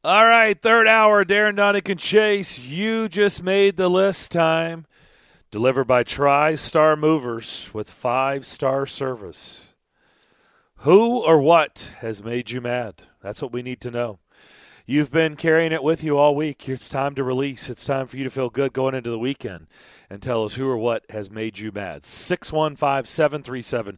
All right, third hour, Darren Donick and Chase. You just made the list time. Delivered by TriStar Movers with 5-star service. Who or what has made you mad? That's what we need to know. You've been carrying it with you all week. It's time to release. It's time for you to feel good going into the weekend and tell us who or what has made you mad. 615-737-1025.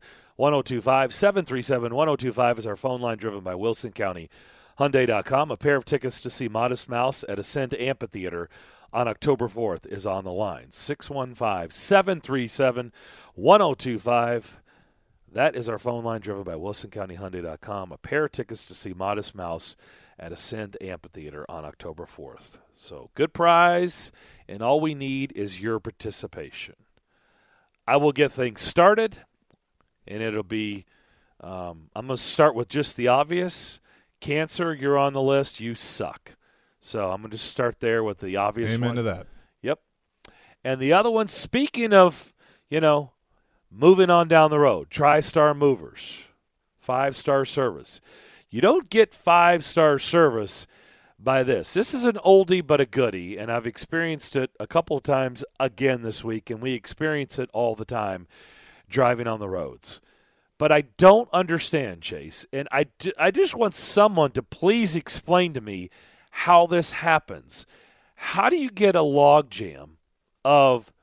737-1025 is our phone line, driven by Wilson County Hyundai.com. A pair of tickets to see Modest Mouse at Ascend Amphitheater on October 4th is on the line. 615-737-1025. That is our phone line, driven by Wilson County Hyundai.com. A pair of tickets to see Modest Mouse at Ascend Amphitheater on October 4th. So good prize, and all we need is your participation. I will get things started, and it'll be I'm going to start with just the obvious. Cancer, you're on the list. You suck. So I'm going to just start there with the obvious one. Amen to that. Yep. And the other one, speaking of, moving on down the road, TriStar Movers, 5-star service. You don't get 5-star service by this. This is an oldie but a goodie, and I've experienced it a couple of times again this week, and we experience it all the time driving on the roads. But I don't understand, Chase, and I just want someone to please explain to me how this happens. How do you get a logjam of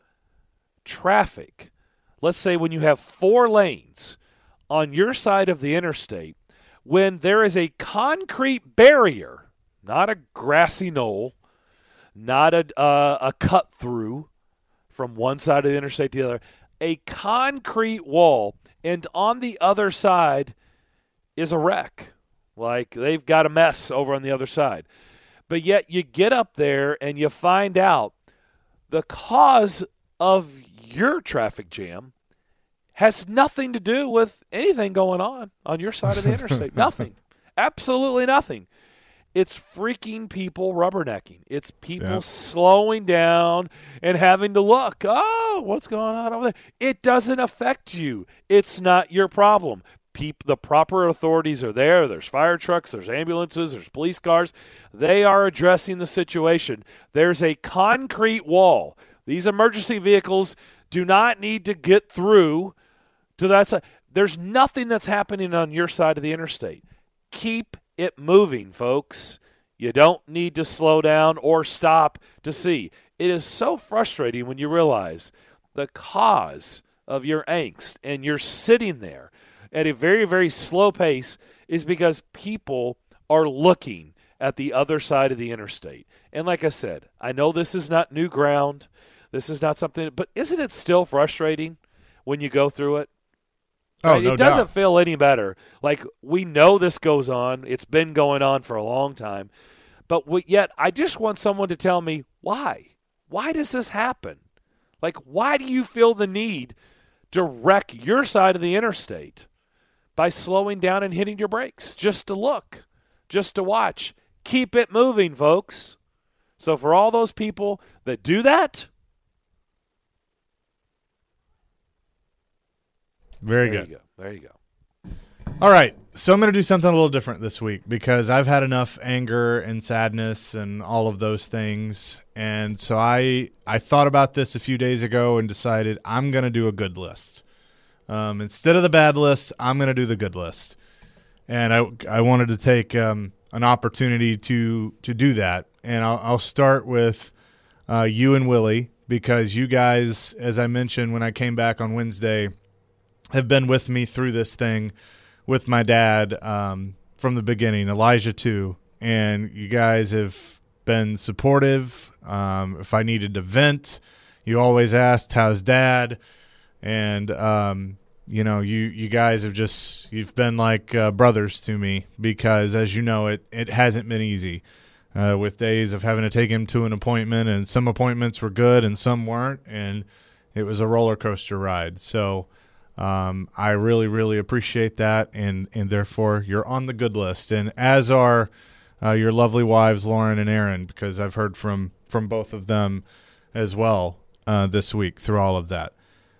traffic? Let's say when you have 4 lanes on your side of the interstate, when there is a concrete barrier, not a grassy knoll, not a cut through from one side of the interstate to the other, a concrete wall, and on the other side is a wreck. Like they've got a mess over on the other side. But yet you get up there and you find out the cause of your traffic jam has nothing to do with anything going on your side of the interstate. Nothing. Absolutely nothing. It's freaking people rubbernecking. It's people slowing down and having to look. Oh, what's going on over there? It doesn't affect you. It's not your problem. The proper authorities are there. There's fire trucks. There's ambulances. There's police cars. They are addressing the situation. There's a concrete wall. These emergency vehicles do not need to get through to that side. There's nothing that's happening on your side of the interstate. Keep it moving, folks. You don't need to slow down or stop to see. It is so frustrating when you realize the cause of your angst and you're sitting there at a very, very slow pace is because people are looking at the other side of the interstate. And like I said, I know this is not new ground. This is not something, but isn't it still frustrating when you go through it? Oh, right? no It doesn't doubt. feel any better. Like, we know this goes on. It's been going on for a long time. But yet, I just want someone to tell me why. Why does this happen? Like, why do you feel the need to wreck your side of the interstate by slowing down and hitting your brakes just to look, just to watch? Keep it moving, folks. So for all those people that do that, Very good. There you go. All right, so I'm going to do something a little different this week because I've had enough anger and sadness and all of those things. And so I thought about this a few days ago and decided I'm going to do a good list. Instead of the bad list, I'm going to do the good list. And I wanted to take an opportunity to do that. And I'll start with you and Willie because you guys, as I mentioned when I came back on Wednesday, have been with me through this thing with my dad from the beginning, Elijah too. And you guys have been supportive. If I needed to vent, you always asked, how's dad? And, you guys have you've been like brothers to me because, as you know, it hasn't been easy with days of having to take him to an appointment, and some appointments were good and some weren't. And it was a roller coaster ride. So, I really, really appreciate that, and therefore you're on the good list, and as are your lovely wives, Lauren and Erin, because I've heard from both of them as well this week through all of that.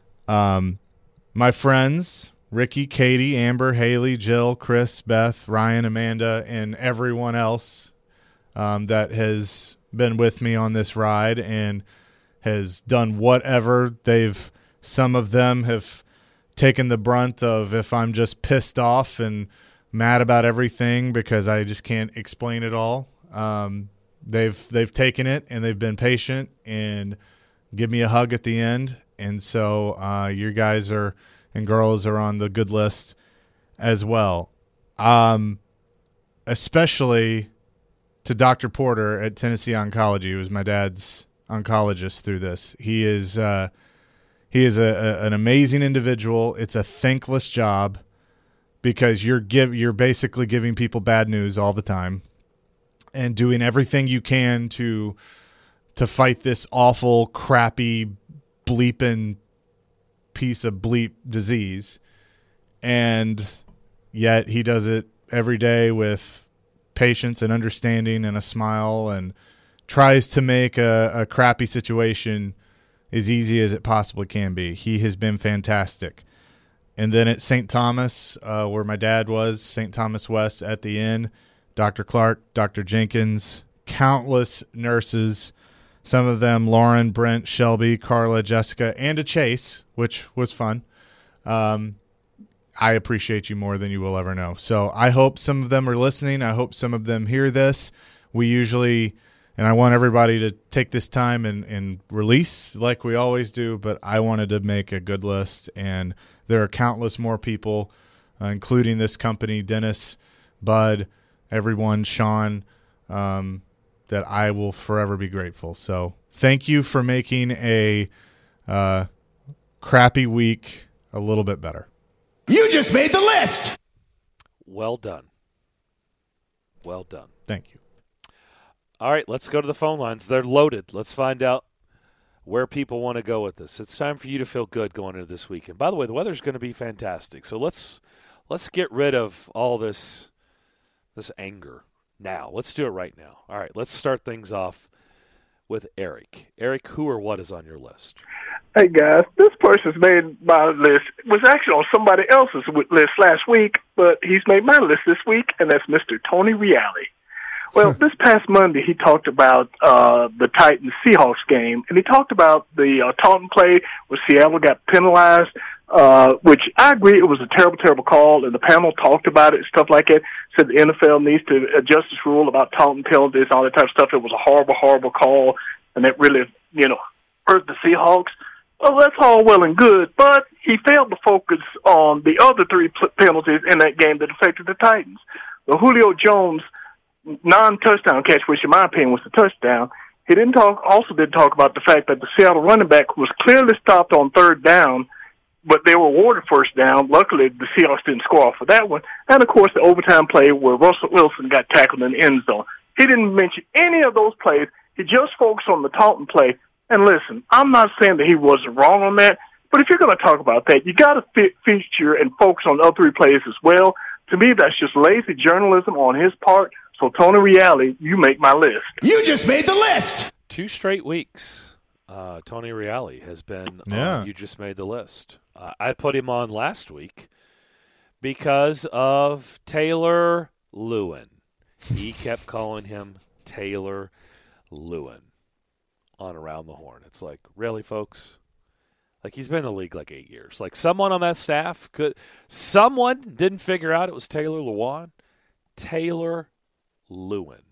My friends, Ricky, Katie, Amber, Haley, Jill, Chris, Beth, Ryan, Amanda, and everyone else that has been with me on this ride and has done whatever. Some of them have taken the brunt of if I'm just pissed off and mad about everything because I just can't explain it all. They've taken it and they've been patient and give me a hug at the end. And so you guys and girls are on the good list as well. Especially to Dr. Porter at Tennessee Oncology, who was my dad's oncologist through this. He is an amazing individual. It's a thankless job because you're basically giving people bad news all the time and doing everything you can to fight this awful, crappy, bleeping piece of bleep disease. And yet he does it every day with patience and understanding and a smile and tries to make a crappy situation as easy as it possibly can be. He has been fantastic. And then at St. Thomas, where my dad was, St. Thomas West at the inn, Dr. Clark, Dr. Jenkins, countless nurses, some of them Lauren, Brent, Shelby, Carla, Jessica, and a Chase, which was fun. I appreciate you more than you will ever know. So I hope some of them are listening. I hope some of them hear this. We usually, and I want everybody to take this time and release like we always do, but I wanted to make a good list, and there are countless more people, including this company, Dennis, Bud, everyone, Sean, that I will forever be grateful. So thank you for making a crappy week a little bit better. You just made the list. Well done. Well done. Thank you. All right, let's go to the phone lines. They're loaded. Let's find out where people want to go with this. It's time for you to feel good going into this weekend. By the way, the weather's going to be fantastic. So let's get rid of all this anger now. Let's do it right now. All right, let's start things off with Eric. Eric, who or what is on your list? Hey, guys, this person's made my list. It was actually on somebody else's list last week, but he's made my list this week, and that's Mr. Tony Reale. Well, this past Monday, he talked about the Titans-Seahawks game, and he talked about the Taunton play where Seattle got penalized, which I agree it was a terrible, terrible call, and the panel talked about it and stuff like that, said the NFL needs to adjust its rule about Taunton penalties and all that type of stuff. It was a horrible, horrible call, and it really, hurt the Seahawks. Well, that's all well and good, but he failed to focus on the other three penalties in that game that affected the Titans. The Julio Jones non-touchdown catch, which in my opinion was the touchdown, he also didn't talk about the fact that the Seattle running back was clearly stopped on third down, but they were awarded first down. Luckily, the Seahawks didn't score off of that one. And, of course, the overtime play where Russell Wilson got tackled in the end zone. He didn't mention any of those plays. He just focused on the Taunton play. And listen, I'm not saying that he wasn't wrong on that, but if you're going to talk about that, you got to feature and focus on the other three plays as well. To me, that's just lazy journalism on his part. So, Tony Reale, you make my list. You just made the list. 2 straight weeks. Tony Reale has been on You Just Made the List. I put him on last week because of Taylor Lewin. He kept calling him Taylor Lewin on Around the Horn. It's like, really, folks? Like, he's been in the league like 8 years. Like, someone on that staff someone didn't figure out it was Taylor Lewan. Taylor Lewin.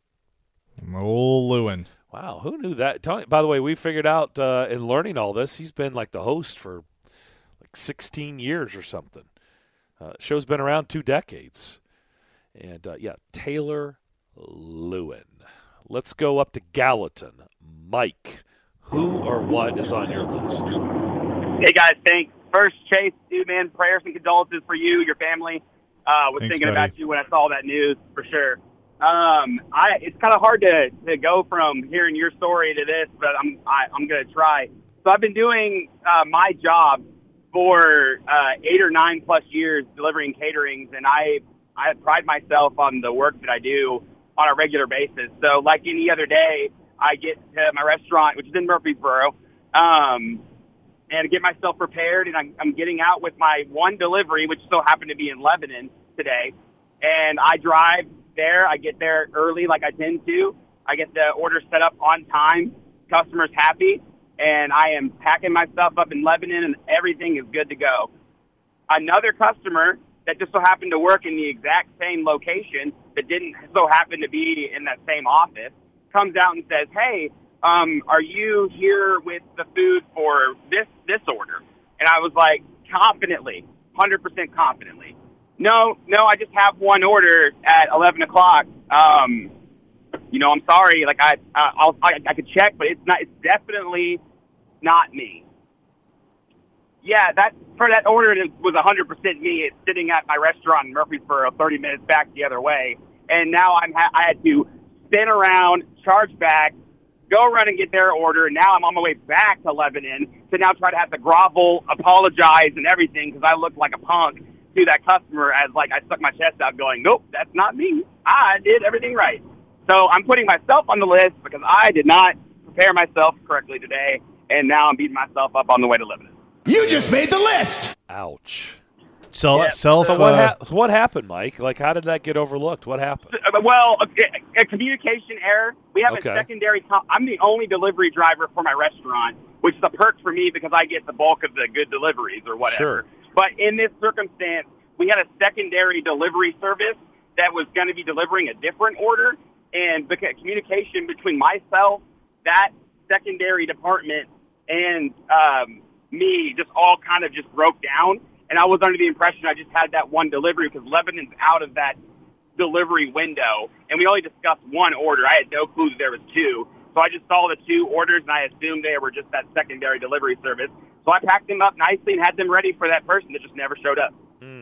Old Lewin. Wow, who knew that? Tony, by the way, we figured out in learning all this, he's been like the host for like 16 years or something. Show's been around 2 decades. And, Taylor Lewin. Let's go up to Gallatin. Mike, who or what is on your list? Hey, guys, thanks. First, Chase, dude, man, prayers and condolences for you, your family. Was Thanks, thinking buddy. about you when I saw that news, for sure. It's kind of hard to go from hearing your story to this, but I'm going to try. So I've been doing my job for 8 or 9 plus years delivering caterings, and I pride myself on the work that I do on a regular basis. So like any other day, I get to my restaurant, which is in Murfreesboro, and get myself prepared, and I'm getting out with my one delivery, which so happened to be in Lebanon today, and I drive there. I get there early like I tend to. I get the order set up on time. Customer's happy. And I am packing my stuff up in Lebanon, and everything is good to go. Another customer that just so happened to work in the exact same location that didn't so happen to be in that same office comes out and says, hey, are you here with the food for this order? And I was like, confidently, 100% confidently. No, I just have one order at 11 o'clock. I'm sorry. Like I could check, but it's definitely not me. Yeah, that order was 100% me. It's sitting at my restaurant in Murfreesboro, 30 minutes back the other way. And now I had to spin around, charge back, go run and get their order. Now I'm on my way back to Lebanon to now try to have to grovel, apologize, and everything because I looked like a punk to that customer as like I stuck my chest out going, nope, that's not me. I did everything right. So I'm putting myself on the list because I did not prepare myself correctly today, and now I'm beating myself up on the way to Lebanon. You just made the list. Ouch. So what happened, Mike? Like, how did that get overlooked? What happened? Well, a communication error. We have a secondary. I'm the only delivery driver for my restaurant, which is a perk for me because I get the bulk of the good deliveries or whatever. Sure. But in this circumstance, we had a secondary delivery service that was going to be delivering a different order, and because communication between myself, that secondary department, and me just all kind of just broke down. And I was under the impression I just had that one delivery because Lebanon's out of that delivery window. And we only discussed one order. I had no clue that there was two. So I just saw the two orders, and I assumed they were just that secondary delivery service. So I packed them up nicely and had them ready for that person that just never showed up.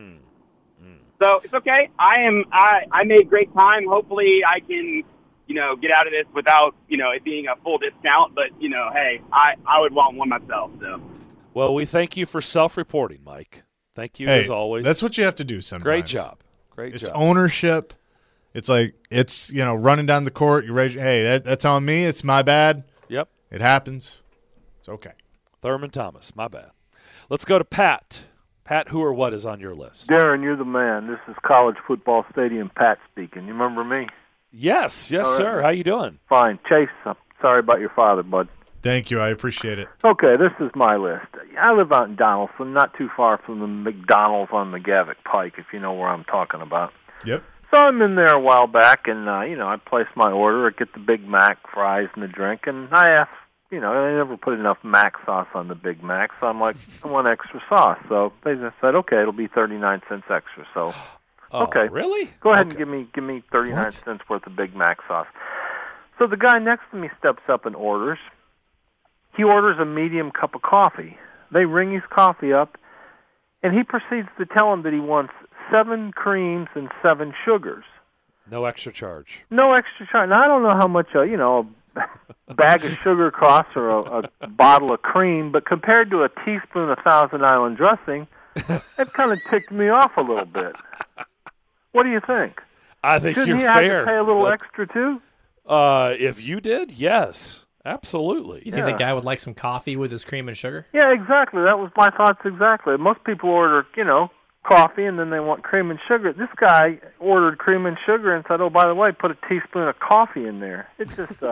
So it's okay. I made great time. Hopefully I can, get out of this without, it being a full discount. But, hey, I would want one myself. So. Well, we thank you for self-reporting, Mike. Thank you, as always. That's what you have to do sometimes. Great job. It's ownership. It's like it's running down the court. You raise, hey, that's on me. It's my bad. Yep, it happens. It's okay. Thurman Thomas, my bad. Let's go to Pat. Pat, who or what is on your list? Darren, you're the man. This is College Football Stadium Pat speaking. You remember me? Yes, sir. How you doing? Fine. Chase, I'm sorry about your father, bud. Thank you. I appreciate it. Okay, this is my list. I live out in Donaldson, not too far from the McDonald's on McGavick Pike, if you know where I'm talking about. Yep. So I'm in there a while back, and, I place my order. I get the Big Mac, fries, and a drink, and I ask, they never put enough Mac sauce on the Big Mac, so I'm like, I want extra sauce. So they just said, okay, it'll be 39 cents extra. So, okay. Really? Go ahead and give me 39 cents worth of Big Mac sauce. So the guy next to me steps up and orders. He orders a medium cup of coffee. They ring his coffee up, and he proceeds to tell him that he wants 7 creams and 7 sugars. No extra charge. No extra charge. Now, I don't know how much, a bag of sugar costs or a bottle of cream, but compared to a teaspoon of Thousand Island dressing, it kind of ticked me off a little bit. What do you think? I think Shouldn't you're he fair. have to pay a little extra, too? If you did, yes. Absolutely. You think the guy would like some coffee with his cream and sugar? Yeah, exactly. That was my thoughts exactly. Most people order, coffee, and then they want cream and sugar. This guy ordered cream and sugar and said, oh, by the way, put a teaspoon of coffee in there. It's just...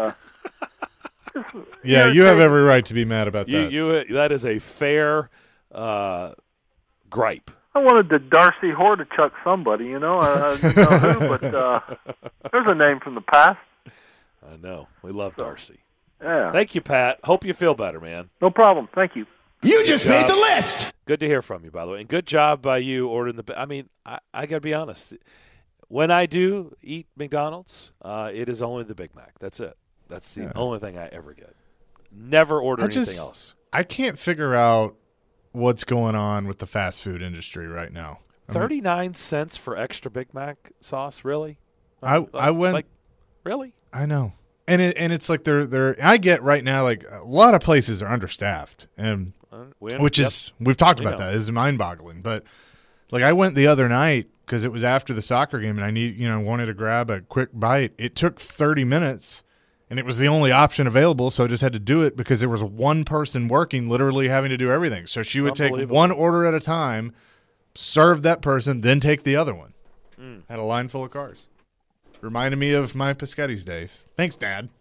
yeah, you have every right to be mad about that. That is a fair gripe. I wanted to Darcy Hordichuk somebody, I don't know who, but there's a name from the past. I know. We love Darcy. Yeah. Thank you, Pat. Hope you feel better, man. No problem. Thank you. You just made the list. Good to hear from you, by the way. And good job by you ordering the – I mean, I got to be honest. When I do eat McDonald's, it is only the Big Mac. That's it. That's the only thing I ever get. Never order anything else. I can't figure out what's going on with the fast food industry right now. 39 cents for extra Big Mac sauce? Really? I went like, really? I know. And it's like they're I get right now like a lot of places are understaffed and we've talked about that. It's mind-boggling. But like I went the other night because it was after the soccer game and I wanted to grab a quick bite. It took 30 minutes and it was the only option available, so I just had to do it because there was one person working, literally having to do everything. So she would take one order at a time, serve that person, then take the other one. Had a line full of cars. reminded me of my Piscotty's days. Thanks, Dad.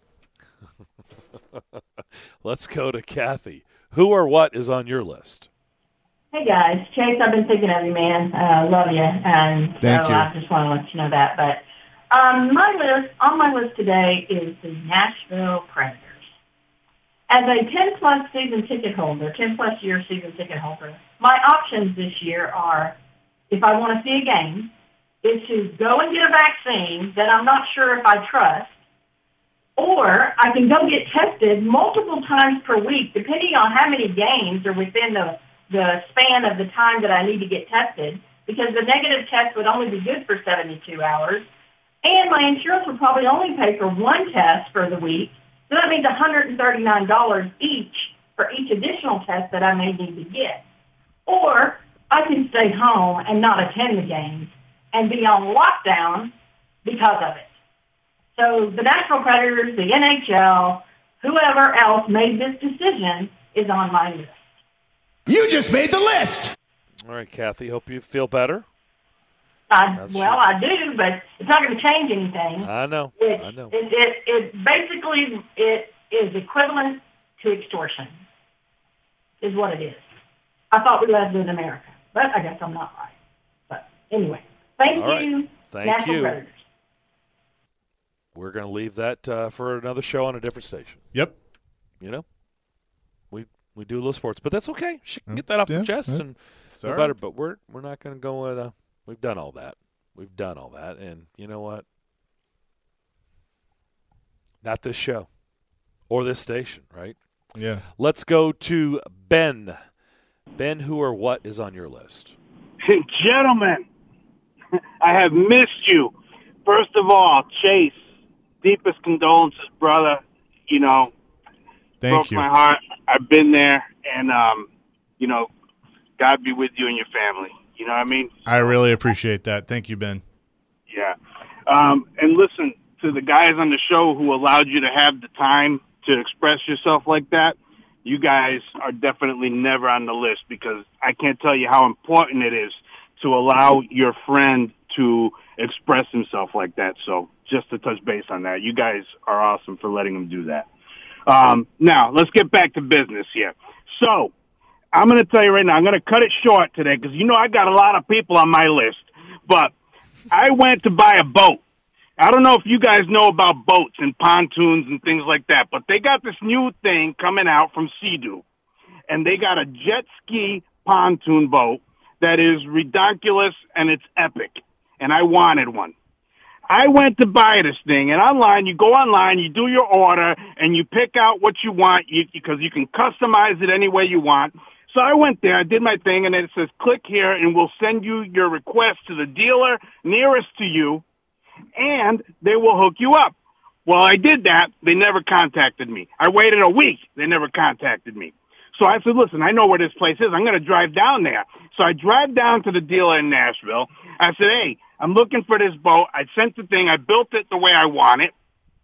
Let's go to Kathy. Who or what is on your list? Hey guys, Chase, I've been thinking of you, man. Love you, and Thank you. I just want to let you know that. But on my list today is the Nashville Predators. As a 10-plus season ticket holder, 10-plus year season ticket holder, my options this year are, if I want to see a game, is to go and get a vaccine that I'm not sure if I trust, or I can go get tested multiple times per week, depending on how many games are within the span of the time that I need to get tested, because the negative test would only be good for 72 hours, and my insurance would probably only pay for one test for the week, so that means $139 each for each additional test that I may need to get. Or I can stay home and not attend the games and be on lockdown because of it. So the Nashville Predators, the NHL, whoever else made this decision is on my list. You just made the list. All right, Kathy, hope you feel better. I do, but it's not going to change anything. I know. It basically is equivalent to extortion, is what it is. I thought we lived in America, but I guess I'm not right. But anyway, thank you. Thank National you. Predators. We're going to leave that for another show on a different station. Yep. You know, we do a little sports, but that's okay. She can get that off her chest and feel better. But we're not going to go. We've done all that. And you know what? Not this show or this station, right? Yeah. Let's go to Ben. Ben, who or what is on your list? Gentlemen, I have missed you. First of all, Chase, deepest condolences, brother. You know, broke my heart. I've been there, and, you know, God be with you and your family. You know what I mean? I really appreciate that. Thank you, Ben. Yeah. And listen, to the guys on the show who allowed you to have the time to express yourself like that, you guys are definitely never on the list, because I can't tell you how important it is to allow your friend to express himself like that. So just to touch base on that, you guys are awesome for letting him do that. Now, let's get back to business here. So I'm going to tell you right now, I'm going to cut it short today because, you know, I got a lot of people on my list. But I went to buy a boat. I don't know if you guys know about boats and pontoons and things like that, but they got this new thing coming out from Sea-Doo. And they got a jet ski pontoon boat that is ridiculous and it's epic. And I wanted one. I went to buy this thing, and online, you go online, you do your order, and you pick out what you want because you can customize it any way you want. So I went there, I did my thing, and then it says, click here, and we'll send you your request to the dealer nearest to you, and they will hook you up. Well, I did that. They never contacted me. I waited a week. They never contacted me. So I said, listen, I know where this place is. I'm going to drive down there. So I drive down to the dealer in Nashville. I said, hey, I'm looking for this boat. I sent the thing. I built it the way I want it.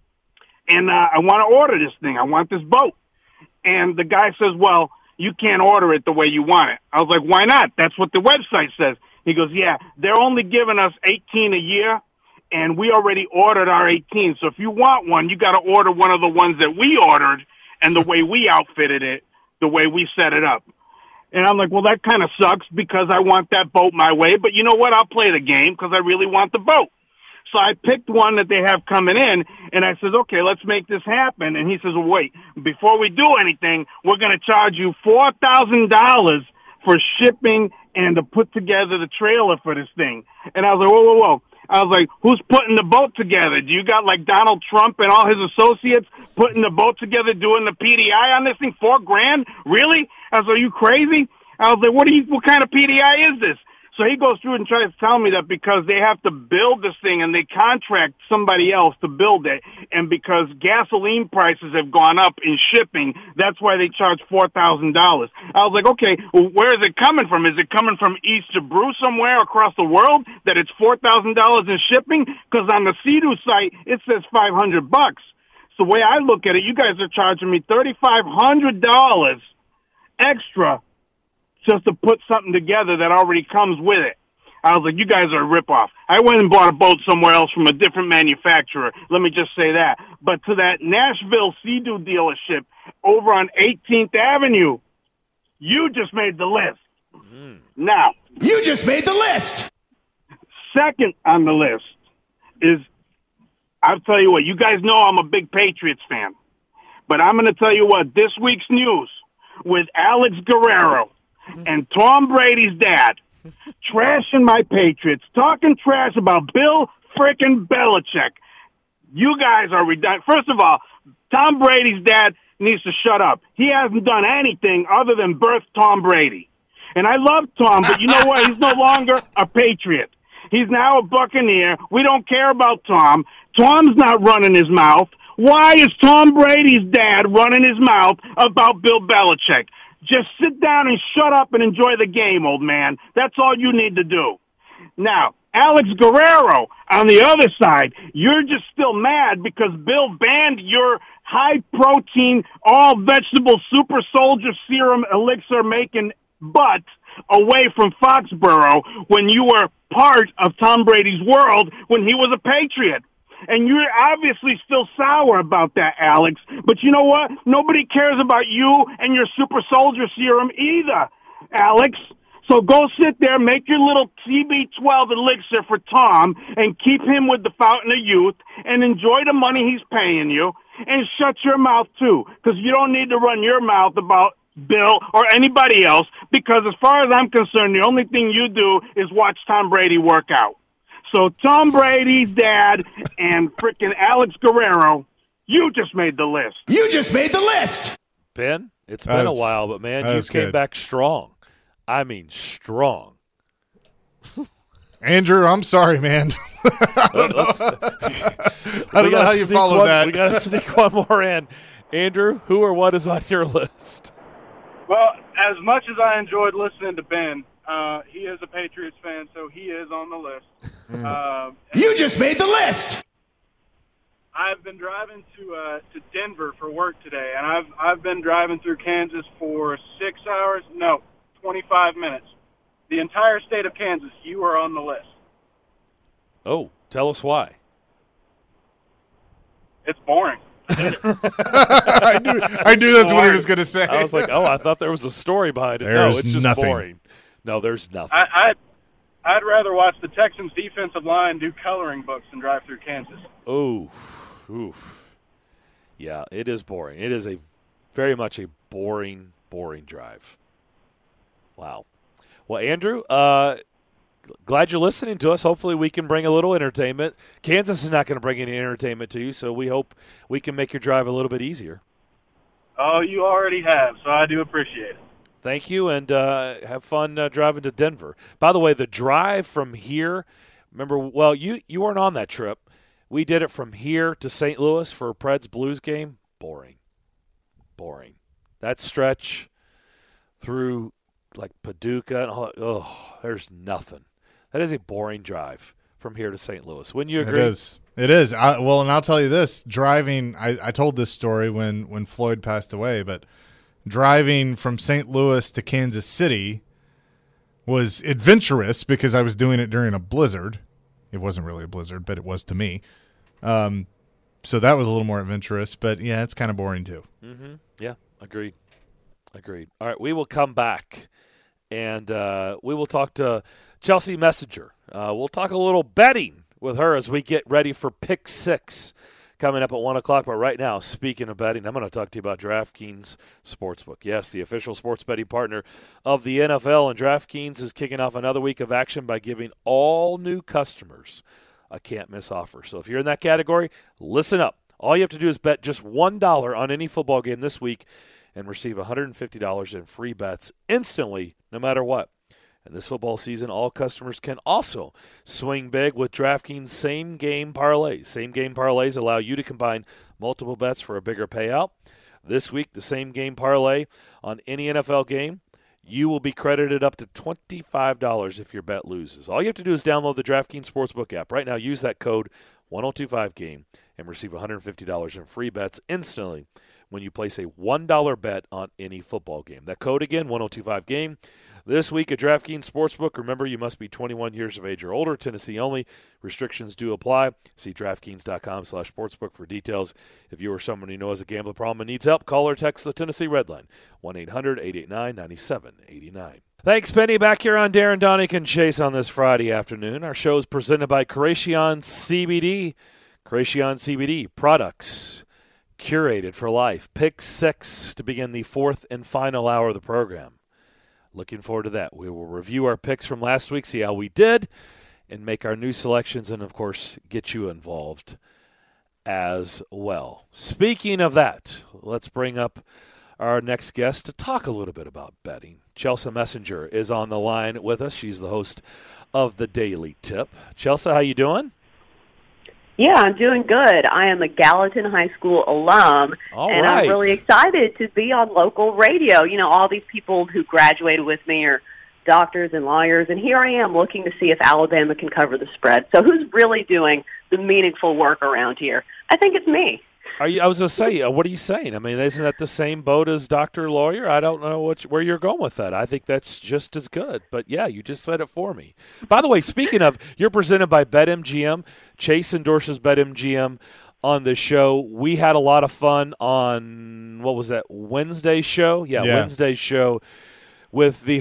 And I want to order this thing. I want this boat. And the guy says, well, you can't order it the way you want it. I was like, why not? That's what the website says. He goes, yeah, they're only giving us 18 a year, and we already ordered our 18. So if you want one, you got to order one of the ones that we ordered and the way we outfitted it, the way we set it up. And I'm like, well, that kind of sucks because I want that boat my way. But you know what? I'll play the game because I really want the boat. So I picked one that they have coming in, and I says, okay, let's make this happen. And he says, well, wait, before we do anything, we're going to charge you $4,000 for shipping and to put together the trailer for this thing. And I was like, whoa, whoa, whoa. I was like, who's putting the boat together? Do you got like Donald Trump and all his associates putting the boat together, doing the PDI on this thing? $4,000? Really? I was like, are you crazy? I was like, what kind of PDI is this? So he goes through and tries to tell me that because they have to build this thing and they contract somebody else to build it, and because gasoline prices have gone up in shipping, that's why they charge $4,000. I was like, okay, well, where is it coming from? Is it coming from East Brew somewhere across the world that it's $4,000 in shipping? Because on the Sea-Doo site, it says $500. So the way I look at it, you guys are charging me $3,500 extra just to put something together that already comes with it. I was like, you guys are a ripoff. I went and bought a boat somewhere else from a different manufacturer. Let me just say that. But to that Nashville Sea-Doo dealership over on 18th Avenue, you just made the list. Now, You just made the list. second on the list is, I'll tell you what, you guys know I'm a big Patriots fan. But I'm going to tell you what, this week's news with Alex Guerrero and Tom Brady's dad trashing my Patriots, talking trash about Bill frickin' Belichick. You guys are redundant. First of all, Tom Brady's dad needs to shut up. He hasn't done anything other than birth Tom Brady. And I love Tom, but you know what? He's no longer a Patriot. He's now a Buccaneer. We don't care about Tom. Tom's not running his mouth. Why is Tom Brady's dad running his mouth about Bill Belichick? Just sit down and shut up and enjoy the game, old man. That's all you need to do. Now, Alex Guerrero, on the other side, you're just still mad because Bill banned your high-protein, all-vegetable super soldier serum elixir making butt away from Foxborough when you were part of Tom Brady's world when he was a Patriot. And you're obviously still sour about that, Alex. But you know what? Nobody cares about you and your super soldier serum either, Alex. So go sit there, make your little TB12 elixir for Tom, and keep him with the fountain of youth, and enjoy the money he's paying you, and shut your mouth too, because you don't need to run your mouth about Bill or anybody else, because as far as I'm concerned, the only thing you do is watch Tom Brady work out. So Tom Brady's dad and frickin' Alex Guerrero, you just made the list. You just made the list. Ben, it's been a while, but, man, you came back strong. I mean, strong. Andrew, I'm sorry, man. I don't know how you follow that. We got to sneak one more in. Andrew, who or what is on your list? Well, as much as I enjoyed listening to Ben, he is a Patriots fan, so he is on the list. You just made the list. I've been driving to Denver for work today, and I've been driving through Kansas for 6 hours. No, 25 minutes. The entire state of Kansas, you are on the list. Oh, tell us why. It's boring. I knew that's what he was going to say. I was like, I thought there was a story behind it. There's it's just nothing. boring. No, there's nothing. I'd rather watch the Texans defensive line do coloring books than drive through Kansas. Oof. Yeah, it is boring. It is very much a boring drive. Wow. Well, Andrew, glad you're listening to us. Hopefully we can bring a little entertainment. Kansas is not going to bring any entertainment to you, so we hope we can make your drive a little bit easier. Oh, you already have, so I do appreciate it. Thank you, and have fun driving to Denver. By the way, the drive from here, remember, well, you weren't on that trip. We did it from here to St. Louis for a Preds Blues game. Boring. That stretch through like Paducah and all, there's nothing. That is a boring drive from here to St. Louis. Wouldn't you agree? It is. And I'll tell you this, driving, I told this story when Floyd passed away, but driving from St. Louis to Kansas City was adventurous because I was doing it during a blizzard. It wasn't really a blizzard, but it was to me. So that was a little more adventurous, but yeah, it's kind of boring too. Mm-hmm. Yeah, agreed. All right, we will come back, and we will talk to Chelsea Messenger. We'll talk a little betting with her as we get ready for Pick 6 coming up at 1 o'clock. But right now, speaking of betting, I'm going to talk to you about DraftKings Sportsbook. Yes, the official sports betting partner of the NFL, and DraftKings is kicking off another week of action by giving all new customers a can't-miss offer. So if you're in that category, listen up. All you have to do is bet just $1 on any football game this week and receive $150 in free bets instantly, no matter what. And this football season, all customers can also swing big with DraftKings same-game parlays. Same-game parlays allow you to combine multiple bets for a bigger payout. This week, the same-game parlay on any NFL game, you will be credited up to $25 if your bet loses. All you have to do is download the DraftKings Sportsbook app. Right now, use that code 1025-GAME, and receive $150 in free bets instantly when you place a $1 bet on any football game. That code again, 1025-GAME. This week at DraftKings Sportsbook, remember you must be 21 years of age or older, Tennessee only. Restrictions do apply. See DraftKings.com/sportsbook for details. If you or someone you know has a gambling problem and needs help, call or text the Tennessee Red Line, 1-800-889-9789. Thanks, Penny. Back here on Darren, Donick, and Chase on this Friday afternoon. Our show is presented by Creation CBD. Creation CBD products curated for life. Pick 6 to begin the fourth and final hour of the program. Looking forward to that. We will review our picks from last week, see how we did, and make our new selections, and, of course, get you involved as well. Speaking of that, let's bring up our next guest to talk a little bit about betting. Chelsea Messenger is on the line with us. She's the host of the Daily Tip. Chelsea, how you doing? Yeah, I'm doing good. I am a Gallatin High School alum, and I'm really excited to be on local radio. You know, all these people who graduated with me are doctors and lawyers, and here I am looking to see if Alabama can cover the spread. So who's really doing the meaningful work around here? I think it's me. I was going to say, what are you saying? I mean, isn't that the same boat as doctor, lawyer? I don't know where you're going with that. I think that's just as good. But, yeah, you just said it for me. By the way, speaking of, you're presented by BetMGM. Chase endorses BetMGM on the show. We had a lot of fun on, what was that, Wednesday's show? Yeah, Wednesday's show with the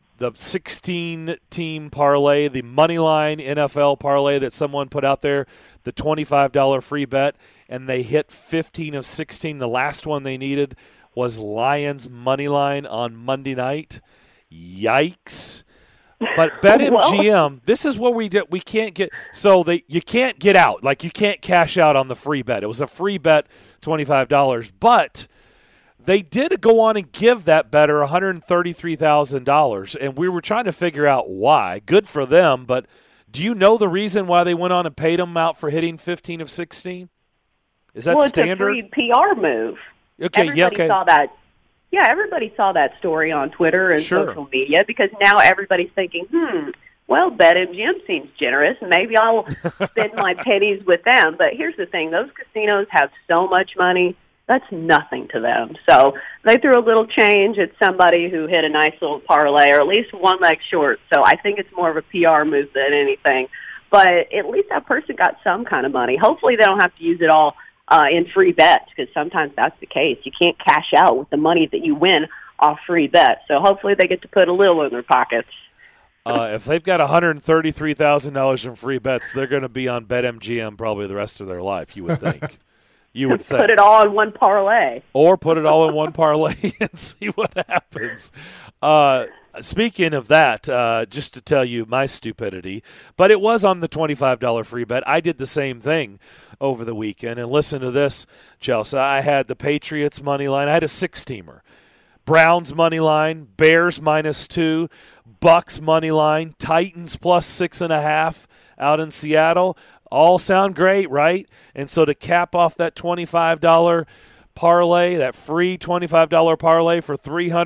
16-team parlay, the Moneyline NFL parlay that someone put out there, the $25 free bet. And they hit 15 of 16. The last one they needed was Lions money line on Monday night. Yikes. But BetMGM, this is what we did. We can't get – so you can't get out. Like, you can't cash out on the free bet. It was a free bet, $25. But they did go on and give that bettor $133,000. And we were trying to figure out why. Good for them. But do you know the reason why they went on and paid them out for hitting 15 of 16? Is that standard? It's a free PR move. Okay, everybody saw that. Yeah, everybody saw that story on Twitter and social media because now everybody's thinking, well, BetMGM seems generous. Maybe I'll spend my pennies with them. But here's the thing. Those casinos have so much money, that's nothing to them. So they threw a little change at somebody who hit a nice little parlay or at least one leg short. So I think it's more of a PR move than anything. But at least that person got some kind of money. Hopefully they don't have to use it all in free bets, because sometimes that's the case. You can't cash out with the money that you win off free bets. So hopefully they get to put a little in their pockets. If they've got $133,000 in free bets, they're going to be on BetMGM probably the rest of their life, you would think. You would think. Put it all in one parlay. Or put it all in one parlay and see what happens. Speaking of that, just to tell you my stupidity, but it was on the $25 free bet. I did the same thing over the weekend. And listen to this, Chelsea. I had the Patriots money line. I had a 6-teamer. Browns money line, Bears -2, Bucks money line, Titans +6.5 out in Seattle. All sound great, right? And so to cap off that $25 parlay, that free $25 parlay for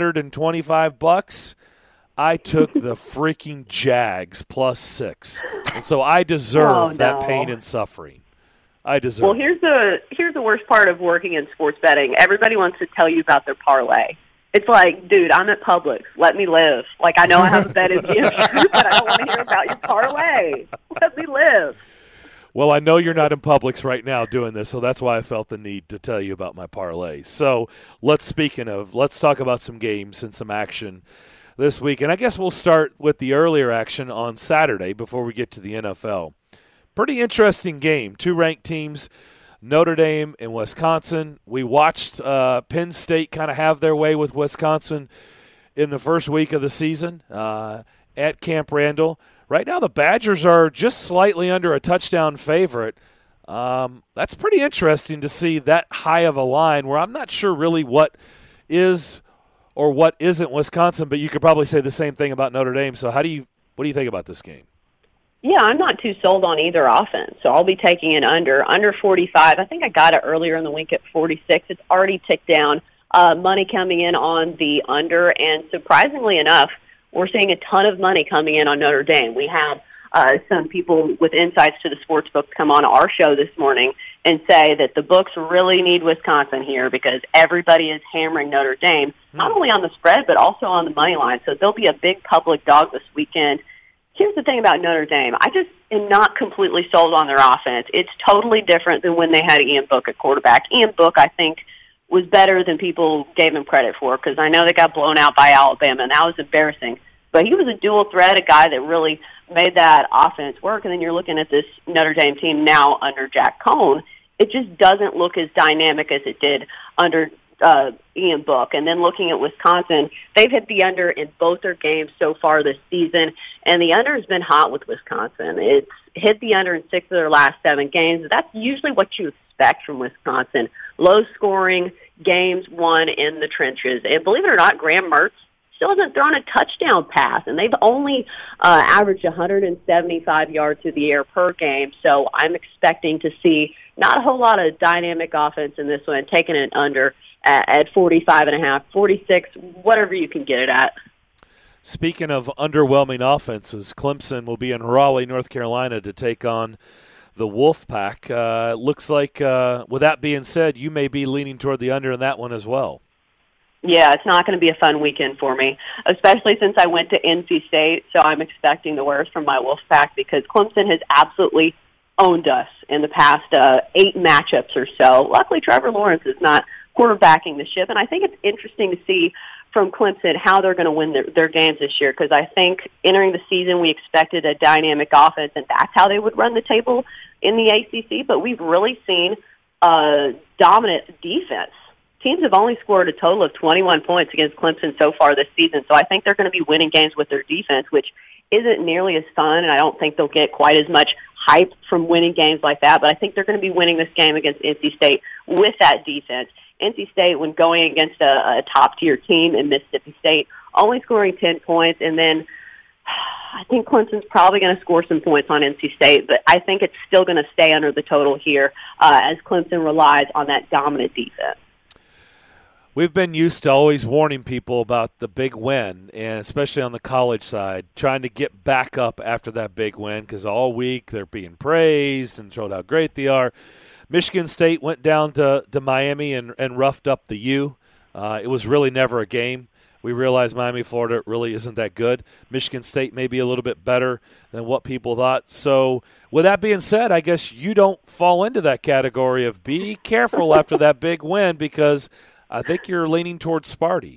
$325, I took the freaking Jags +6. And so I deserve that pain and suffering. I deserve. Well, here's the worst part of working in sports betting. Everybody wants to tell you about their parlay. It's like, dude, I'm at Publix. Let me live. Like, I know I have a BetMGM shirt, but I don't want to hear about your parlay. Let me live. Well, I know you're not in Publix right now doing this, so that's why I felt the need to tell you about my parlay. So let's talk about some games and some action this week. And I guess we'll start with the earlier action on Saturday before we get to the NFL. Pretty interesting game. 2 ranked teams, Notre Dame and Wisconsin. We watched Penn State kind of have their way with Wisconsin in the first week of the season at Camp Randall. Right now the Badgers are just slightly under a touchdown favorite. That's pretty interesting to see that high of a line where I'm not sure really what is or what isn't Wisconsin, but you could probably say the same thing about Notre Dame. So what do you think about this game? Yeah, I'm not too sold on either offense, so I'll be taking an under 45. I think I got it earlier in the week at 46. It's already ticked down. Money coming in on the under, and surprisingly enough, we're seeing a ton of money coming in on Notre Dame. We have some people with insights to the sports books come on our show this morning and say that the books really need Wisconsin here because everybody is hammering Notre Dame, not only on the spread but also on the money line. So there'll be a big public dog this weekend. Here's the thing about Notre Dame. I just am not completely sold on their offense. It's totally different than when they had Ian Book at quarterback. Ian Book, I think, was better than people gave him credit for because I know they got blown out by Alabama, and that was embarrassing. But he was a dual threat, a guy that really made that offense work. And then you're looking at this Notre Dame team now under Jack Cohn. It just doesn't look as dynamic as it did under Ian Book. And then looking at Wisconsin, they've hit the under in both their games so far this season, and the under has been hot with Wisconsin. It's hit the under in 6 of their last 7 games. That's usually what you expect from Wisconsin. Low-scoring games won in the trenches. And believe it or not, Graham Mertz still hasn't thrown a touchdown pass, and they've only averaged 175 yards through the air per game. So I'm expecting to see not a whole lot of dynamic offense in this one, taking it under at 45.5, 46, whatever you can get it at. Speaking of underwhelming offenses, Clemson will be in Raleigh, North Carolina to take on the Wolfpack. Looks like, with that being said, you may be leaning toward the under in that one as well. Yeah, it's not going to be a fun weekend for me, especially since I went to NC State, so I'm expecting the worst from my Wolfpack because Clemson has absolutely owned us in the past 8 matchups or so. Luckily, Trevor Lawrence is not quarterbacking the ship, and I think it's interesting to see from Clemson how they're going to win their games this year because I think entering the season we expected a dynamic offense, and that's how they would run the table in the ACC, but we've really seen dominant defense. Teams have only scored a total of 21 points against Clemson so far this season, so I think they're going to be winning games with their defense, which isn't nearly as fun, and I don't think they'll get quite as much hype from winning games like that, but I think they're going to be winning this game against NC State with that defense. NC State, when going against a top-tier team in Mississippi State, only scoring 10 points, and then I think Clemson's probably going to score some points on NC State, but I think it's still going to stay under the total here as Clemson relies on that dominant defense. We've been used to always warning people about the big win, and especially on the college side, trying to get back up after that big win because all week they're being praised and showed how great they are. Michigan State went down to Miami and roughed up the U. It was really never a game. We realized Miami, Florida really isn't that good. Michigan State may be a little bit better than what people thought. So with that being said, I guess you don't fall into that category of be careful after that big win because – I think you're leaning towards Sparty.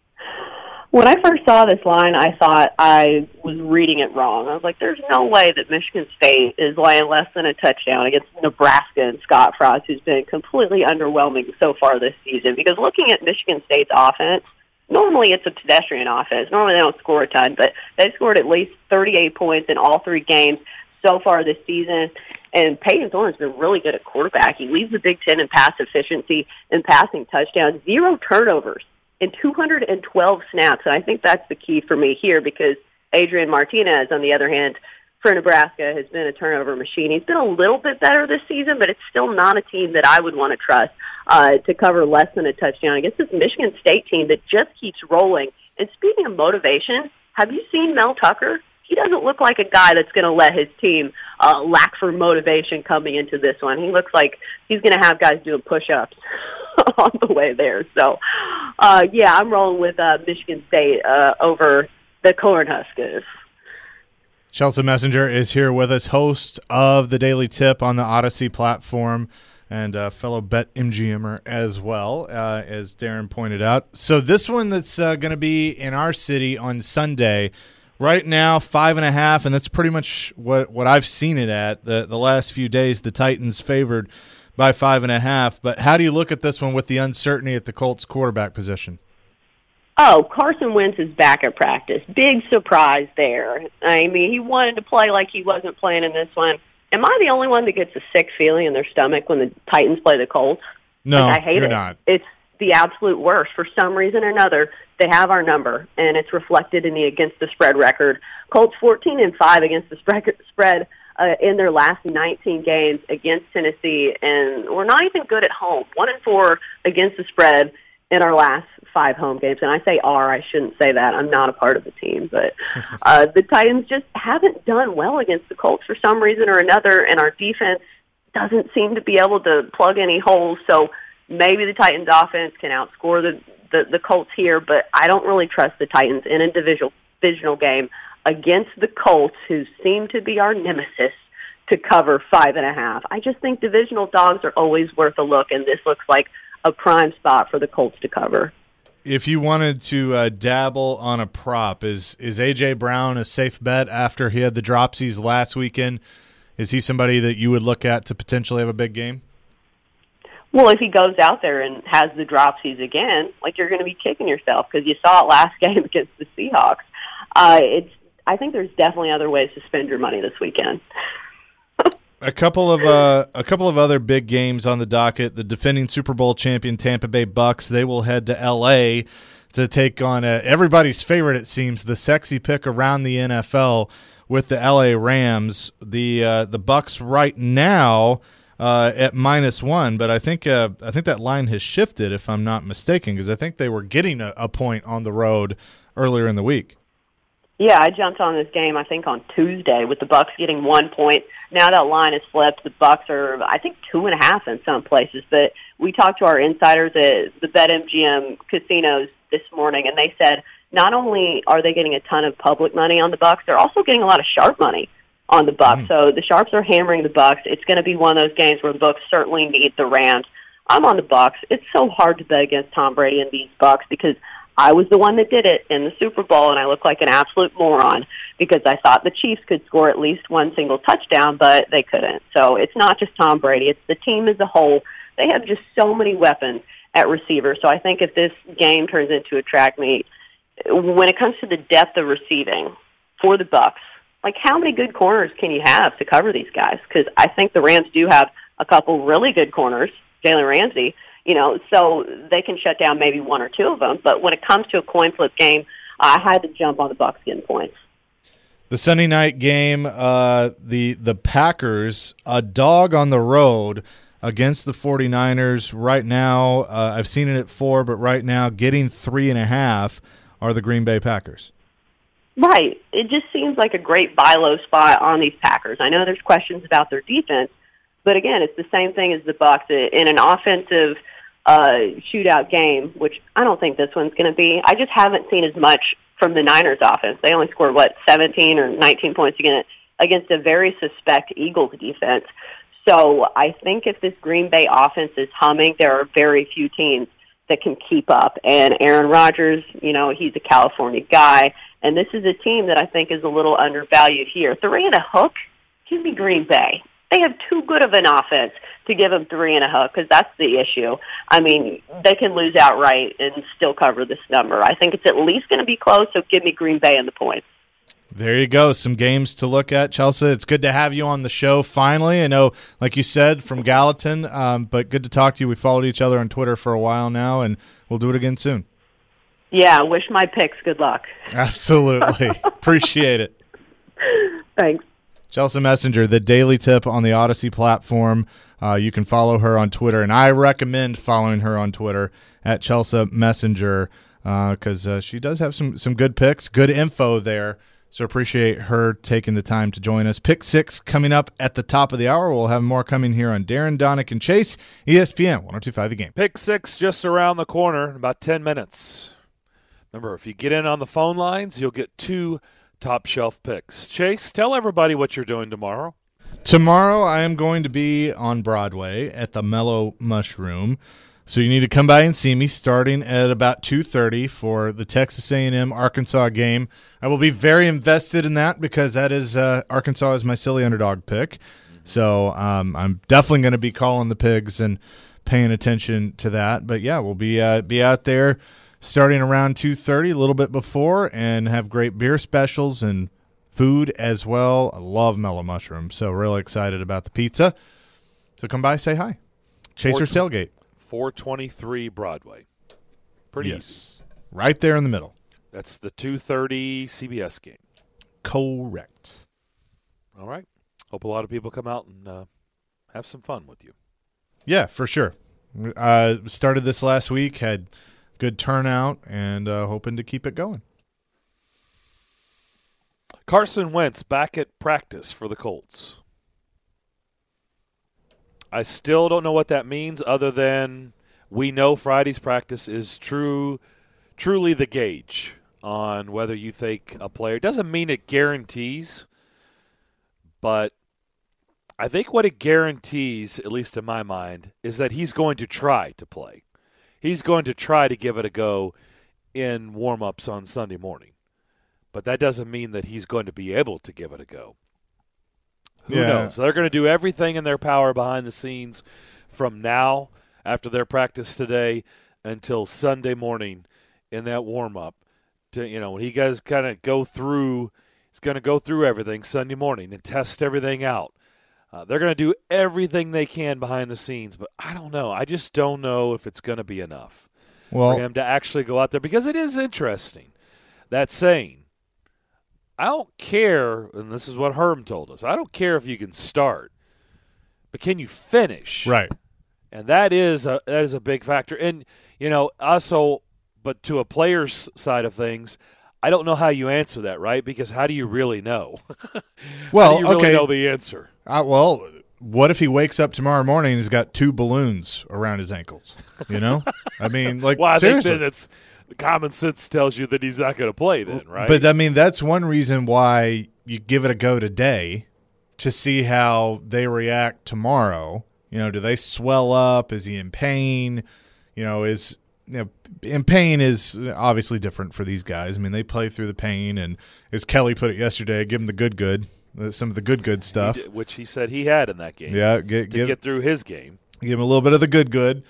When I first saw this line, I thought I was reading it wrong. I was like, there's no way that Michigan State is laying less than a touchdown against Nebraska and Scott Frost, who's been completely underwhelming so far this season. Because looking at Michigan State's offense, normally it's a pedestrian offense. Normally they don't score a ton, but they've scored at least 38 points in all 3 games so far this season. And Peyton Thorne's been really good at quarterback. He leads the Big Ten in pass efficiency and passing touchdowns, 0 turnovers in 212 snaps. And I think that's the key for me here because Adrian Martinez, on the other hand, for Nebraska, has been a turnover machine. He's been a little bit better this season, but it's still not a team that I would want to trust to cover less than a touchdown against this Michigan State team that just keeps rolling. And speaking of motivation, have you seen Mel Tucker? He doesn't look like a guy that's going to let his team lack for motivation coming into this one. He looks like he's going to have guys doing push-ups on the way there. So, yeah, I'm rolling with Michigan State over the Cornhuskers. Chelsea Messenger is here with us, host of the Daily Tip on the Odyssey platform and fellow BetMGMer as well, as Darren pointed out. So this one that's going to be in our city on Sunday – right now, 5.5, and that's pretty much what I've seen it at the last few days. The Titans favored by 5.5. But how do you look at this one with the uncertainty at the Colts quarterback position? Oh, Carson Wentz is back at practice. Big surprise there. I mean, he wanted to play like he wasn't playing in this one. Am I the only one that gets a sick feeling in their stomach when the Titans play the Colts? No, I hate you're it. not. It's the absolute worst. For some reason or another, they have our number, and it's reflected in the against the spread record. Colts 14-5 against the spread in their last 19 games against Tennessee, and we're not even good at home. 1-4 against the spread in our last 5 home games. And I say I shouldn't say that. I'm not a part of the team. But the Titans just haven't done well against the Colts for some reason or another, and our defense doesn't seem to be able to plug any holes. So maybe the Titans offense can outscore the Colts here, but I don't really trust the Titans in a divisional game against the Colts, who seem to be our nemesis, to cover 5.5. I just think divisional dogs are always worth a look, and this looks like a prime spot for the Colts to cover. If you wanted to dabble on a prop, is A.J. Brown a safe bet after he had the dropsies last weekend? Is he somebody that you would look at to potentially have a big game? Well, if he goes out there and has the dropsies again, you're going to be kicking yourself because you saw it last game against the Seahawks. I think there's definitely other ways to spend your money this weekend. A couple of other big games on the docket. The defending Super Bowl champion Tampa Bay Bucks, they will head to L.A. to take on everybody's favorite, it seems, the sexy pick around the NFL with the L.A. Rams. The Bucks right now at -1, but I think that line has shifted, if I'm not mistaken, because I think they were getting a point on the road earlier in the week. Yeah, I jumped on this game, I think, on Tuesday with the Bucks getting 1 point. Now that line is flipped. The Bucks are, I think, 2.5 in some places. But we talked to our insiders at the BetMGM casinos this morning, and they said not only are they getting a ton of public money on the Bucks, they're also getting a lot of sharp money on the Bucks. So the sharps are hammering the Bucks. It's going to be one of those games where the Bucks certainly need the Rams. I'm on the Bucks. It's so hard to bet against Tom Brady and these Bucks because I was the one that did it in the Super Bowl, and I look like an absolute moron because I thought the Chiefs could score at least one single touchdown, but they couldn't. So it's not just Tom Brady. It's the team as a whole. They have just so many weapons at receiver. So I think if this game turns into a track meet, when it comes to the depth of receiving for the Bucks, how many good corners can you have to cover these guys? Because I think the Rams do have a couple really good corners, Jalen Ramsey, so they can shut down maybe one or two of them. But when it comes to a coin flip game, I had to jump on the Bucs getting points. The Sunday night game, the Packers, a dog on the road against the 49ers. Right now, I've seen it at 4, but right now getting 3.5 are the Green Bay Packers. Right. It just seems like a great buy low spot on these Packers. I know there's questions about their defense, but again, it's the same thing as the Bucs in an offensive shootout game, which I don't think this one's going to be. I just haven't seen as much from the Niners offense. They only scored, 17 or 19 points against a very suspect Eagles defense. So I think if this Green Bay offense is humming, there are very few teams that can keep up. And Aaron Rodgers, he's a California guy, and this is a team that I think is a little undervalued here. 3.5, give me Green Bay. They have too good of an offense to give them 3.5 because that's the issue. I mean, they can lose outright and still cover this number. I think it's at least going to be close, so give me Green Bay and the points. There you go. Some games to look at. Chelsea, it's good to have you on the show finally. I know, like you said, from Gallatin, but good to talk to you. We followed each other on Twitter for a while now, and we'll do it again soon. Yeah, wish my picks good luck. Absolutely. Appreciate it. Thanks. Chelsea Messenger, the Daily Tip on the Odyssey platform. You can follow her on Twitter, and I recommend following her on Twitter at Chelsea Messenger because she does have some good picks, good info there. So appreciate her taking the time to join us. Pick 6 coming up at the top of the hour. We'll have more coming here on Darren, Donick, and Chase, ESPN 102.5 The Game. Pick 6 just around the corner in about 10 minutes. Remember, if you get in on the phone lines, you'll get 2 top shelf picks. Chase, tell everybody what you're doing tomorrow. Tomorrow I am going to be on Broadway at the Mellow Mushroom. So you need to come by and see me starting at about 2:30 for the Texas A&M Arkansas game. I will be very invested in that because that is Arkansas is my silly underdog pick. So I'm definitely going to be calling the pigs and paying attention to that. But yeah, we'll be out there starting around 2:30, a little bit before, and have great beer specials and food as well. I love Mellow Mushroom, so really excited about the pizza. So come by, say hi. Chaser's Tailgate. 423 Broadway. Pretty easy. Right there in the middle. That's the 2:30 CBS game. Correct. All right. Hope a lot of people come out and have some fun with you. Yeah, for sure. Started this last week, had good turnout, and hoping to keep it going. Carson Wentz back at practice for the Colts. I still don't know what that means other than we know Friday's practice is truly the gauge on whether you think a player – it doesn't mean it guarantees, but I think what it guarantees, at least in my mind, is that he's going to try to play. He's going to try to give it a go in warm-ups on Sunday morning. But that doesn't mean that he's going to be able to give it a go. Who knows? They're going to do everything in their power behind the scenes from now, after their practice today, until Sunday morning in that warm-up. When he guys kind of go through, he's going to go through everything Sunday morning and test everything out. They're going to do everything they can behind the scenes, but I don't know. I just don't know if it's going to be enough for him to actually go out there, because it is interesting, that saying. I don't care, and this is what Herm told us, I don't care if you can start, but can you finish? Right. And that is a big factor. And, also, but to a player's side of things, I don't know how you answer that, right? Because how do you really know? Well, how do you really know the answer? What if he wakes up tomorrow morning and he's got 2 balloons around his ankles? I mean, seriously. I think that common sense tells you that he's not going to play then, right? But, I mean, that's one reason why you give it a go today to see how they react tomorrow. Do they swell up? Is he in pain? And pain is obviously different for these guys. I mean, they play through the pain, and as Kelly put it yesterday, give him the good, some of the good stuff. Which he said he had in that game. Yeah, get through his game. Give him a little bit of the good.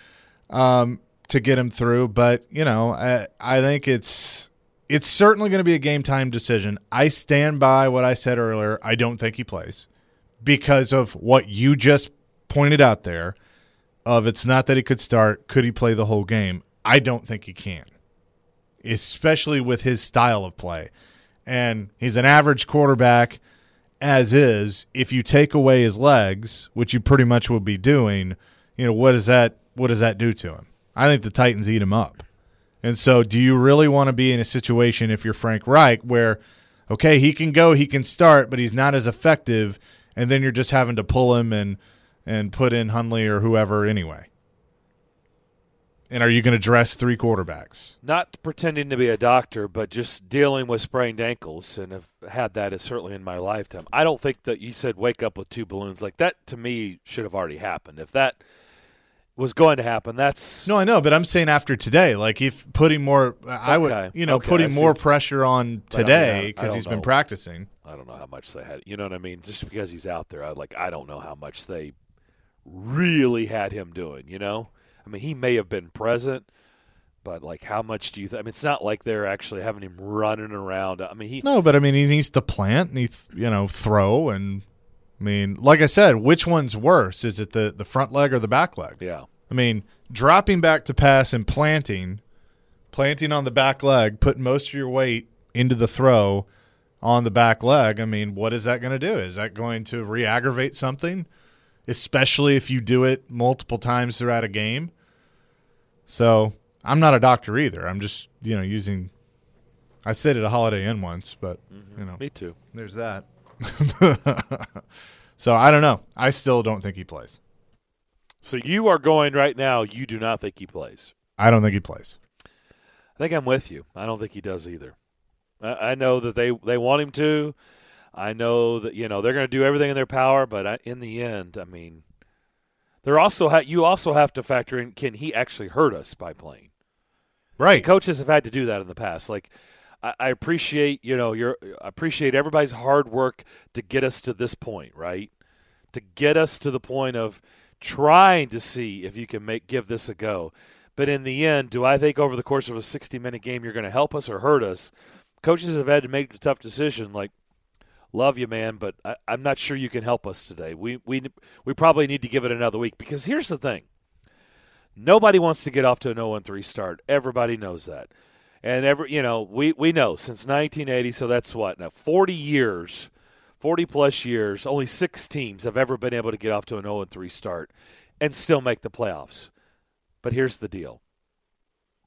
To get him through, but I think it's certainly going to be a game time decision. I stand by what I said earlier. I don't think he plays because of what you just pointed out there. It's not that he could start. Could he play the whole game? I don't think he can, especially with his style of play. And he's an average quarterback as is. If you take away his legs, which you pretty much will be doing, what does that do to him? I think the Titans eat him up. And so do you really want to be in a situation, if you're Frank Reich, where, okay, he can go, he can start, but he's not as effective, and then you're just having to pull him and put in Hundley or whoever anyway? And are you going to dress 3 quarterbacks? Not pretending to be a doctor, but just dealing with sprained ankles, and have had that certainly in my lifetime. I don't think that you said wake up with 2 balloons. Like, that to me should have already happened. If that was going to happen, that's no, I know, but I'm saying after today, like if putting more, putting more pressure on today because he's been practicing. I don't know how much they had. You know what I mean? Just because he's out there, I don't know how much they really had him doing. I mean, he may have been present, but how much do you think? I mean, it's not like they're actually having him running around. I mean, he needs to plant and throw and. I mean, like I said, which one's worse? Is it the front leg or the back leg? Yeah. I mean, dropping back to pass and planting on the back leg, putting most of your weight into the throw on the back leg, I mean, what is that going to do? Is that going to re-aggravate something, especially if you do it multiple times throughout a game? So I'm not a doctor either. I'm just, using – I stayed at a Holiday Inn once, but, Me too. There's that. So I don't know. I still don't think he plays. So you are going right now, you do not think he plays? I don't think he plays. I think I'm with you. I don't think he does either. I know that they want him to. I know that they're going to do everything in their power, but in the end, I mean, you also have to factor in, can he actually hurt us by playing? Right. Coaches have had to do that in the past. I appreciate, appreciate everybody's hard work to get us to this point, right? To get us to the point of trying to see if you can give this a go. But in the end, do I think over the course of a 60-minute game you're going to help us or hurt us? Coaches have had to make a tough decision. Love you, man, but I'm not sure you can help us today. We probably need to give it another week, because here's the thing: nobody wants to get off to an 0-3 start. Everybody knows that. And we know since 1980, so that's what now 40 plus years, only 6 teams have ever been able to get off to an 0-3 start and still make the playoffs. But here's the deal: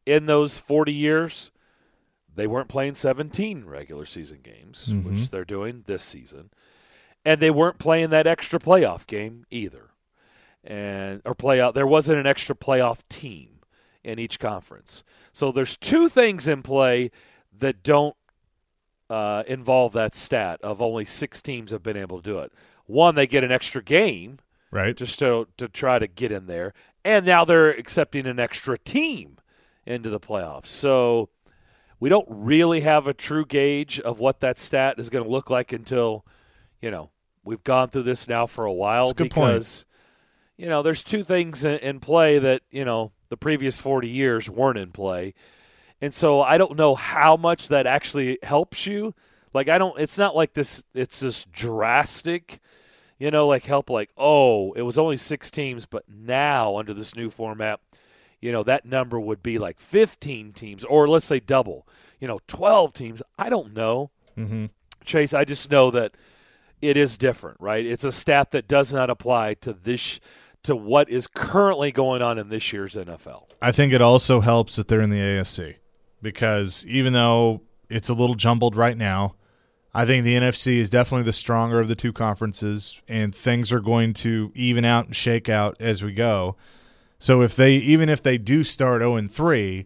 in those 40 years, they weren't playing 17 regular season games, which they're doing this season. And they weren't playing that extra playoff game either. There wasn't an extra playoff team in each conference. So there's two things in play that don't involve that stat of only 6 teams have been able to do it. One, they get an extra game, right, just to try to get in there. And now they're accepting an extra team into the playoffs. So we don't really have a true gauge of what that stat is going to look like until, we've gone through this now for a while because, there's two things in play that, the previous 40 years weren't in play. And so I don't know how much that actually helps you. It's not like this, it's this drastic, help it was only 6 teams, but now under this new format, that number would be like 15 teams, or let's say double, 12 teams. I don't know, Chase. I just know that it is different, right? It's a stat that does not apply to what is currently going on in this year's NFL. I think it also helps that they're in the AFC because even though it's a little jumbled right now, I think the NFC is definitely the stronger of the two conferences, and things are going to even out and shake out as we go. So even if they do start 0-3,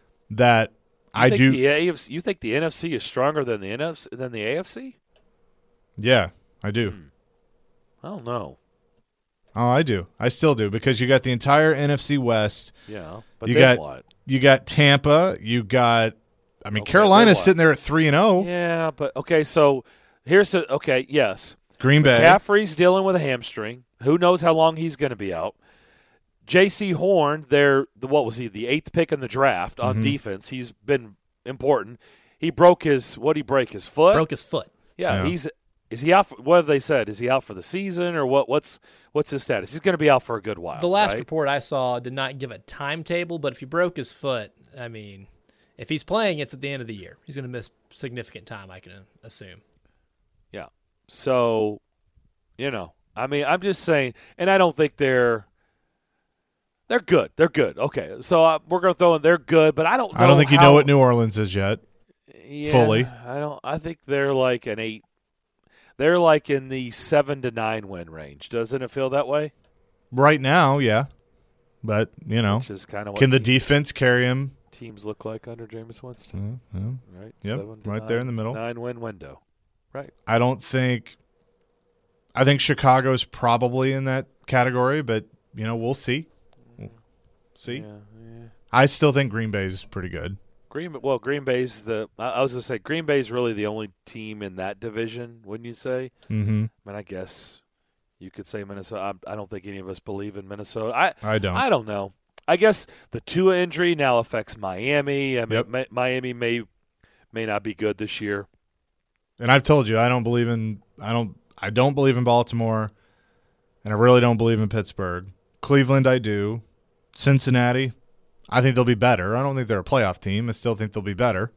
you think the NFC is stronger than the AFC? Yeah, I do. I don't know. Oh, I do. I still do because you got the entire NFC West. Yeah, but what? You got Tampa. You got. Carolina's sitting there at 3-0. Yeah, but okay. So yes. Green Bay. McCaffrey's dealing with a hamstring. Who knows how long he's going to be out? J.C. Horn, the 8th pick in the draft on defense. He's been important. He broke his break his foot? Broke his foot. Yeah. Is he out? What have they said? Is he out for the season or what? What's his status? He's going to be out for a good while. The last report I saw did not give a timetable, but if he broke his foot, if he's playing, it's at the end of the year. He's going to miss significant time, I can assume. Yeah. So, I'm just saying, and I don't think they're good. They're good. Okay. So we're going to throw in they're good, but I don't know. I don't think you know what New Orleans is yet. Yeah, fully. I think they're like an 8. They're like in the 7 to 9 win range. Doesn't it feel that way? Right now, yeah. But, which is kind of what can the defense carry him? Teams look like under Jameis Winston. Right? Yep, right there in the middle. 9-win window. Right. I think Chicago's probably in that category, but, we'll see. See? Yeah. I still think Green Bay's pretty good. Green Bay's I was going to say Green Bay's really the only team in that division, wouldn't you say? Mm-hmm. I guess you could say Minnesota. I don't think any of us believe in Minnesota. I don't. I don't know. I guess the Tua injury now affects Miami. Miami may not be good this year. And I've told you I don't believe in Baltimore, and I really don't believe in Pittsburgh. Cleveland, I do. Cincinnati, I think they'll be better. I don't think they're a playoff team. I still think they'll be better.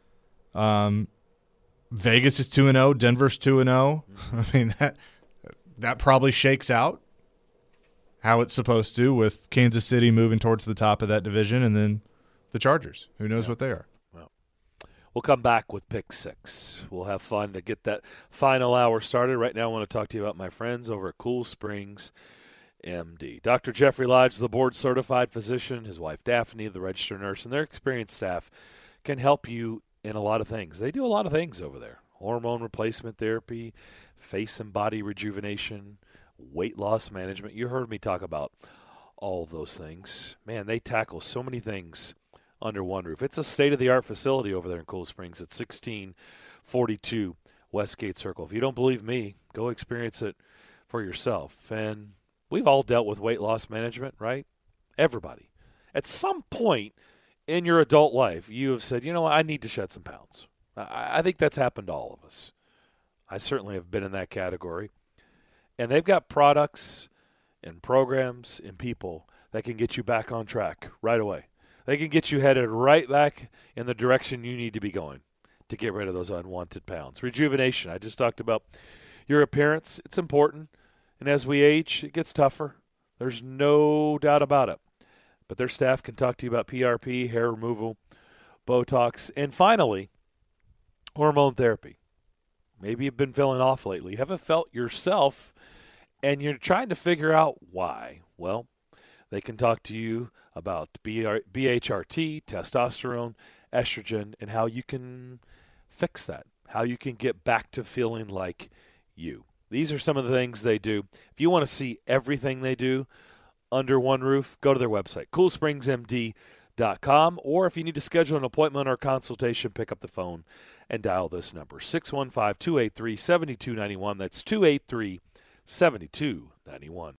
Vegas is 2-0. Denver's 2-0. That probably shakes out how it's supposed to, with Kansas City moving towards the top of that division, and then the Chargers. Who knows what they are? Well, we'll come back with Pick 6. We'll have fun to get that final hour started. Right now I want to talk to you about my friends over at Cool Springs MD. Dr. Jeffrey Lodge, the board-certified physician, his wife Daphne, the registered nurse, and their experienced staff can help you in a lot of things. They do a lot of things over there. Hormone replacement therapy, face and body rejuvenation, weight loss management. You heard me talk about all of those things. Man, they tackle so many things under one roof. It's a state-of-the-art facility over there in Cool Springs at 1642 Westgate Circle. If you don't believe me, go experience it for yourself. And we've all dealt with weight loss management, right? Everybody. At some point in your adult life, you have said, I need to shed some pounds. I think that's happened to all of us. I certainly have been in that category. And they've got products and programs and people that can get you back on track right away. They can get you headed right back in the direction you need to be going to get rid of those unwanted pounds. Rejuvenation. I just talked about your appearance. It's important. And as we age, it gets tougher. There's no doubt about it. But their staff can talk to you about PRP, hair removal, Botox, and finally, hormone therapy. Maybe you've been feeling off lately. Haven't felt yourself, and you're trying to figure out why. Well, they can talk to you about BHRT, testosterone, estrogen, and how you can fix that, how you can get back to feeling like you. These are some of the things they do. If you want to see everything they do under one roof, go to their website, CoolSpringsMD.com, or if you need to schedule an appointment or consultation, pick up the phone and dial this number, 615-283-7291. That's 283-7291.